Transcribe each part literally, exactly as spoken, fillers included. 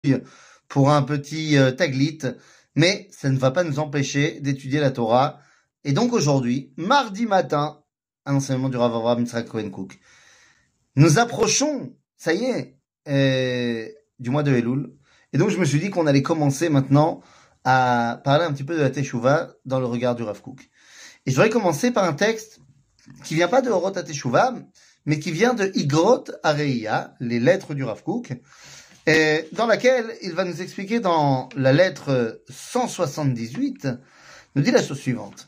pour un petit euh, taglit, mais ça ne va pas nous empêcher d'étudier la Torah. Et donc aujourd'hui, mardi matin, un enseignement du Rav Avraham Yitzhak Cohen Cook. Nous approchons, ça y est, euh, du mois de Elul. Et donc je me suis dit qu'on allait commencer maintenant à parler un petit peu de la Teshuvah dans le regard du Rav Kook. Et je voudrais commencer par un texte qui vient pas de Orot HaTeshuvah, mais qui vient de Igrot Areia, les lettres du Rav Kook, et dans laquelle il va nous expliquer dans la lettre cent soixante-dix-huit, nous dit la chose suivante.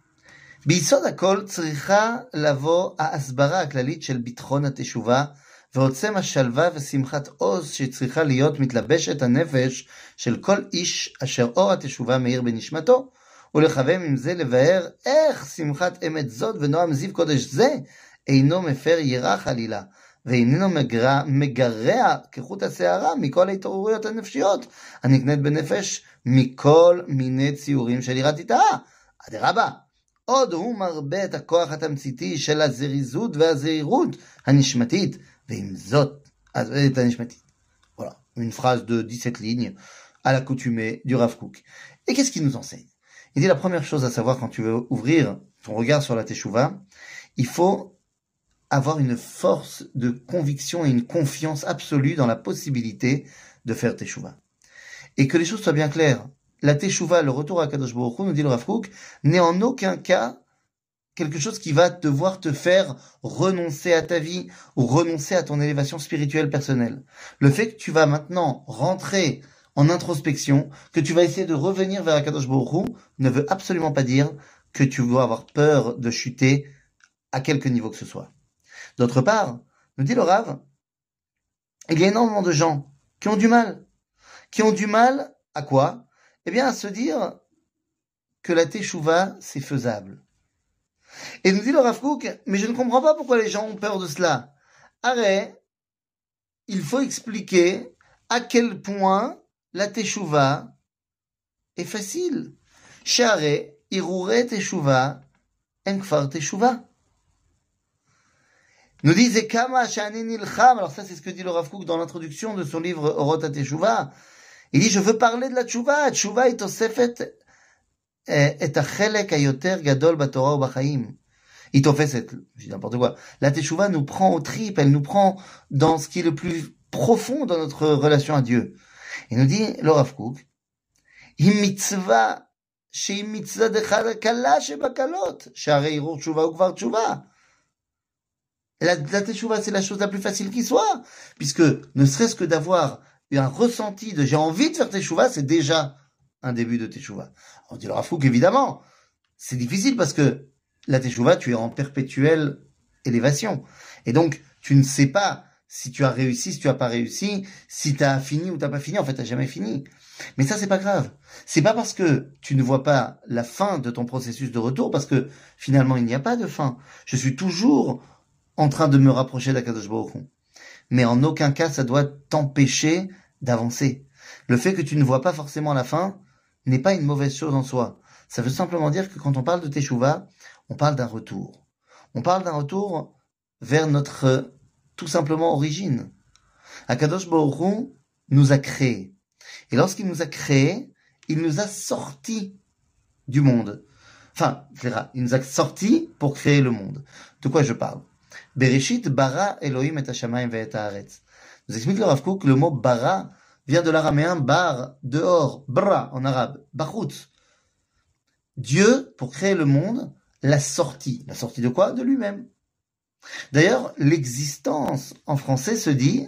ביסוד הכל צריכה לבוא ההסברה הכללית של ביטחון התשובה ועוצם השלווה ושמחת עוז שצריכה להיות מתלבשת הנפש של כל איש אשר אור התשובה מאיר בנשמתו ולכוון עם זה לבאר איך שמחת אמת זאת ונועם זיו קודש זה אינו מפר יראה חלילה ואיננו מגרע, מגרע כחוט השערה מכל ההתעוררויות הנפשיות הנקנית בנפש מכל מיני ציורים של יראת יתאה. אדרבה, עוד הוא מרבה את הכוח התמציתי של הזריזות והזהירות הנשמתית, ועם זאת, את הנשמתית. Voilà, une phrase de dix-sept lignes à l'accoutumée du Rav Kook. Et qu'est-ce qu'il nous enseigne? Il dit la première chose à savoir quand tu veux ouvrir ton regard sur la Teshuvah, il faut avoir une force de conviction et une confiance absolue dans la possibilité de faire Teshuvah. Et que les choses soient bien claires. La Teshuvah, le retour à Kadosh Baruch Hu, nous dit le Rav Kook, n'est en aucun cas quelque chose qui va devoir te faire renoncer à ta vie ou renoncer à ton élévation spirituelle personnelle. Le fait que tu vas maintenant rentrer en introspection, que tu vas essayer de revenir vers Kadosh Baruch Hu, ne veut absolument pas dire que tu dois avoir peur de chuter à quelque niveau que ce soit. D'autre part, nous dit le Rav, il y a énormément de gens qui ont du mal. Qui ont du mal à quoi? Eh bien, à se dire que la Teshuvah, c'est faisable. Et nous dit le Rav Kook, mais je ne comprends pas pourquoi les gens ont peur de cela. Arrête, il faut expliquer à quel point la Teshuvah est facile. Share, irure Teshuvah, en kfar Teshuvah. Nous dit Zekama Shani Nilcham. Alors ça, c'est ce que dit le Rav Kook dans l'introduction de son livre Orot HaTeshuvah. Il dit, je veux parler de la Teshuvah. Teshuvah est osefet et achelek hayoter gadol batorah ou bachaim. Il t'offet, je dis n'importe quoi. La Teshuvah nous prend au trip, elle nous prend dans ce qui est le plus profond dans notre relation à Dieu. Il nous dit, le Rav Kook, hi mitzvah, shehi mitzvah dechad kala shebakalot, she'arei irur teshuvah ou kvar teshuvah. La, la Teshuvah, c'est la chose la plus facile qui soit, puisque ne serait-ce que d'avoir un ressenti de j'ai envie de faire Teshuvah, c'est déjà un début de Teshuvah. On dit le Rav Kook, évidemment, c'est difficile parce que la Teshuvah, tu es en perpétuelle élévation. Et donc, tu ne sais pas si tu as réussi, si tu as pas réussi, si tu as fini ou tu n'as pas fini. En fait, tu n'as jamais fini. Mais ça, c'est pas grave. C'est pas parce que tu ne vois pas la fin de ton processus de retour, parce que finalement, il n'y a pas de fin. Je suis toujours en train de me rapprocher d'Akadosh Baruch Hu. Mais en aucun cas, ça doit t'empêcher d'avancer. Le fait que tu ne vois pas forcément la fin n'est pas une mauvaise chose en soi. Ça veut simplement dire que quand on parle de Teshuvah, on parle d'un retour. On parle d'un retour vers notre, tout simplement, origine. Akadosh Baruch Hu nous a créés. Et lorsqu'il nous a créés, il nous a sortis du monde. Enfin, il nous a sortis pour créer le monde. De quoi je parle? Bereshit bara Elohim et hashamayim ve'et haaretz. Nous explique le Rav Kook que le mot bara vient de l'araméen bar, dehors, bra en arabe, bachutz. Dieu, pour créer le monde, l'a sorti. La sortie de quoi? De lui-même. D'ailleurs, l'existence en français se dit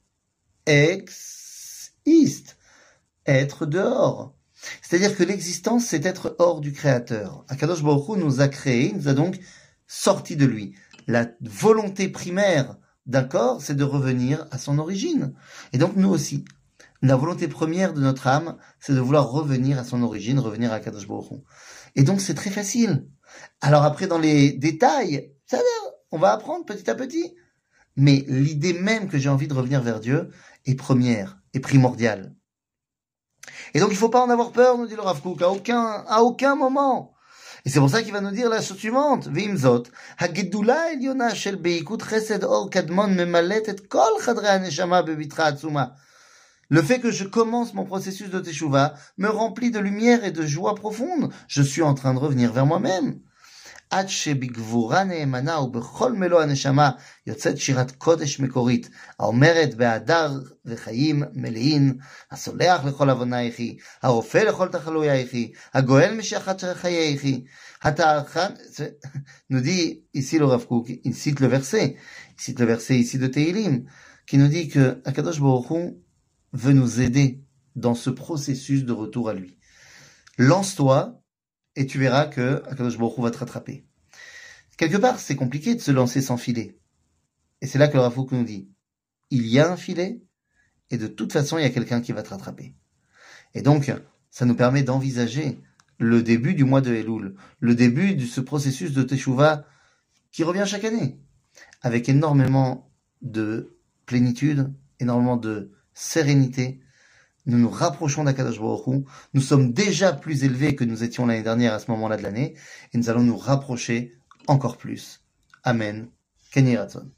ex-ist, être dehors. C'est-à-dire que l'existence, c'est être hors du Créateur. Akadosh Baruch Hu nous a créés, il nous a donc sortis de lui. La volonté primaire d'un corps, c'est de revenir à son origine. Et donc nous aussi. La volonté première de notre âme, c'est de vouloir revenir à son origine, revenir à Kadosh Baruch Hu. Et donc c'est très facile. Alors après, dans les détails, ça va, on va apprendre petit à petit. Mais l'idée même que j'ai envie de revenir vers Dieu est première, est primordiale. Et donc il ne faut pas en avoir peur, nous dit le Rav Kook, à aucun, à aucun moment. Et c'est pour ça qu'il va nous dire la chose suivante. Vimzot, hagedula eliona shel beikut chesed or kadmon memalet et kol chadrei haneshama bebitra atzuma. Le fait que je commence mon processus de Teshuvah me remplit de lumière et de joie profonde. Je suis en train de revenir vers moi-même. עד שבגבורה נאמנה ובכל מלוא הנשמה יוצאת שירת קודש מקורית, האומרת בהדר וחיים מלאים, הסולח לכל עוונייכי, הרופא לכל תחלואייכי, הגואל משחת חייכי, הטרחן, nous dit ici le Rav Kook, il cite le verset, il cite le verset ici de Tehilim, qui nous dit que Akadosh Baruch Hu veut nous aider dans ce processus de retour à lui. Lance-toi, et tu verras que Akadosh Baruch Hu va te rattraper. Quelque part, c'est compliqué de se lancer sans filet. Et c'est là que le Rav Kook nous dit, il y a un filet, et de toute façon, il y a quelqu'un qui va te rattraper. Et donc, ça nous permet d'envisager le début du mois de Elul, le début de ce processus de Teshuvah qui revient chaque année, avec énormément de plénitude, énormément de sérénité. Nous nous rapprochons d'Akadosh Baruch Hu. Nous sommes déjà plus élevés que nous étions l'année dernière à ce moment-là de l'année, et nous allons nous rapprocher encore plus. Amen. Ken Yiratzon.